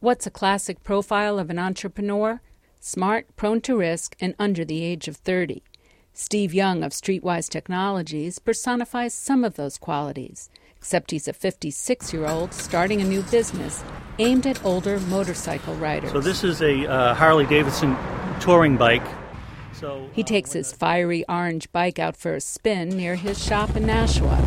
What's a classic profile of an entrepreneur? Smart, prone to risk, and under the age of 30. Steve Young of Streetwise Technologies personifies some of those qualities, except he's a 56-year-old starting a new business aimed at older motorcycle riders. So this is a Harley-Davidson touring bike. He takes his fiery orange bike out for a spin near his shop in Nashua.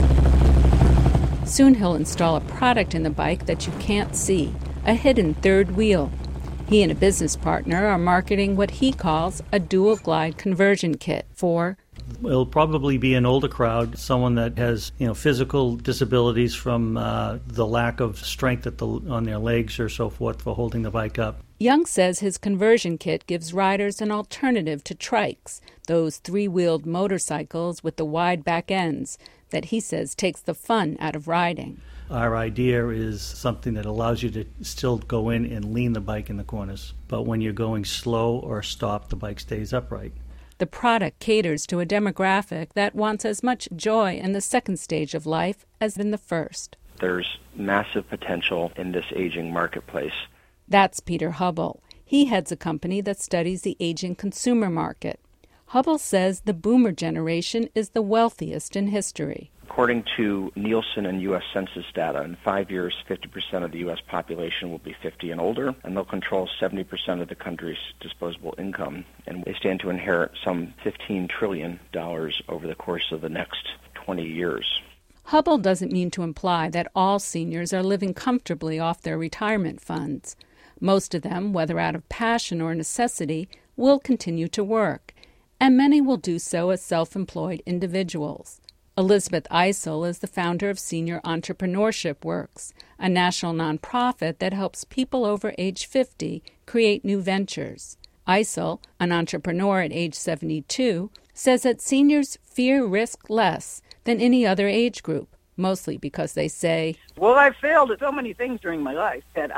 Soon he'll install a product in the bike that you can't see, a hidden third wheel. He and a business partner are marketing what he calls a dual glide conversion kit for... It'll probably be an older crowd, someone that has, physical disabilities from the lack of strength on their legs or so forth for holding the bike up. Young says his conversion kit gives riders an alternative to trikes, those three-wheeled motorcycles with the wide back ends that he says takes the fun out of riding. Our idea is something that allows you to still go in and lean the bike in the corners. But when you're going slow or stop, the bike stays upright. The product caters to a demographic that wants as much joy in the second stage of life as in the first. There's massive potential in this aging marketplace. That's Peter Hubble. He heads a company that studies the aging consumer market. Hubble says the boomer generation is the wealthiest in history. According to Nielsen and U.S. Census data, in 5 years, 50% of the U.S. population will be 50 and older, and they'll control 70% of the country's disposable income. And they stand to inherit some $15 trillion over the course of the next 20 years. Hubble doesn't mean to imply that all seniors are living comfortably off their retirement funds. Most of them, whether out of passion or necessity, will continue to work, and many will do so as self-employed individuals. Elizabeth Eisel is the founder of Senior Entrepreneurship Works, a national nonprofit that helps people over age 50 create new ventures. Eisel, an entrepreneur at age 72, says that seniors fear risk less than any other age group, mostly because they say, well, I've failed at so many things during my life that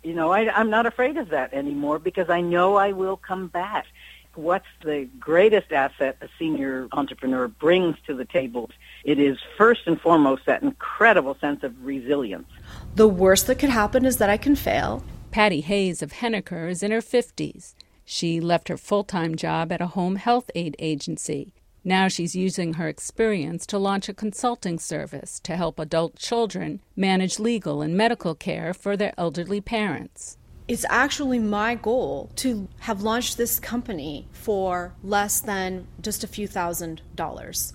I'm not afraid of that anymore because I know I will come back. What's the greatest asset a senior entrepreneur brings to the table? It is first and foremost that incredible sense of resilience. The worst that could happen is that I can fail. Patty Hayes of Henniker is in her 50s. She left her full-time job at a home health aid agency. Now she's using her experience to launch a consulting service to help adult children manage legal and medical care for their elderly parents. It's actually my goal to have launched this company for less than just a few $1,000s.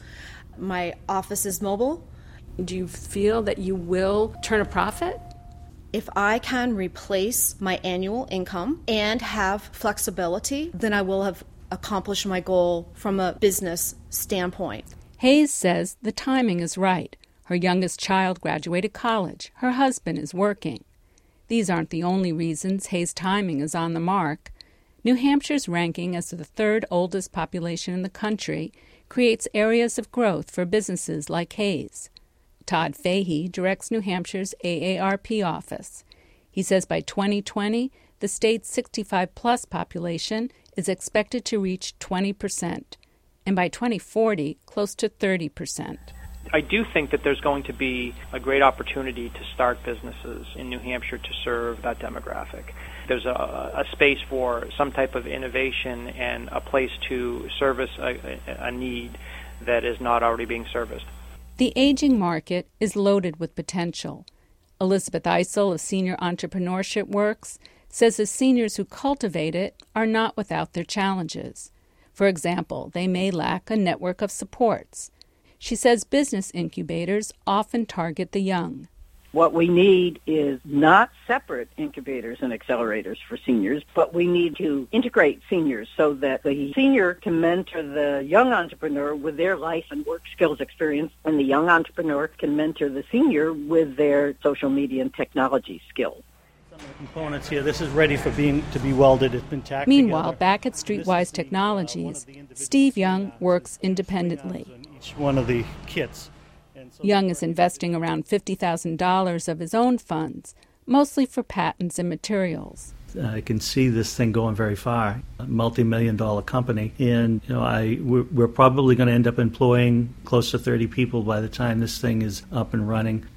My office is mobile. Do you feel that you will turn a profit? If I can replace my annual income and have flexibility, then I will have accomplished my goal from a business standpoint. Hayes says the timing is right. Her youngest child graduated college. Her husband is working. These aren't the only reasons Hayes' timing is on the mark. New Hampshire's ranking as the third oldest population in the country creates areas of growth for businesses like Hayes. Todd Fahey directs New Hampshire's AARP office. He says by 2020, the state's 65-plus population is expected to reach 20%, and by 2040, close to 30%. I do think that there's going to be a great opportunity to start businesses in New Hampshire to serve that demographic. There's a space for some type of innovation and a place to service a need that is not already being serviced. The aging market is loaded with potential. Elizabeth Eisel of Senior Entrepreneurship Works says the seniors who cultivate it are not without their challenges. For example, they may lack a network of supports. She says business incubators often target the young. What we need is not separate incubators and accelerators for seniors, but we need to integrate seniors so that the senior can mentor the young entrepreneur with their life and work skills experience, and the young entrepreneur can mentor the senior with their social media and technology skills. Some of the components here, this is ready for to be welded. It's been tacked Meanwhile, together. Back at Streetwise Technologies, Steve Young works independently. Each one of the kits. Young is investing around $50,000 of his own funds, mostly for patents and materials. I can see this thing going very far, a multi-million-dollar company, and we're probably going to end up employing close to 30 people by the time this thing is up and running.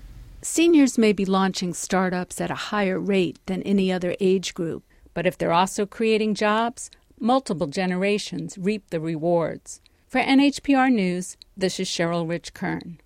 Seniors may be launching startups at a higher rate than any other age group, but if they're also creating jobs, multiple generations reap the rewards. For NHPR News, this is Cheryl Rich Kern.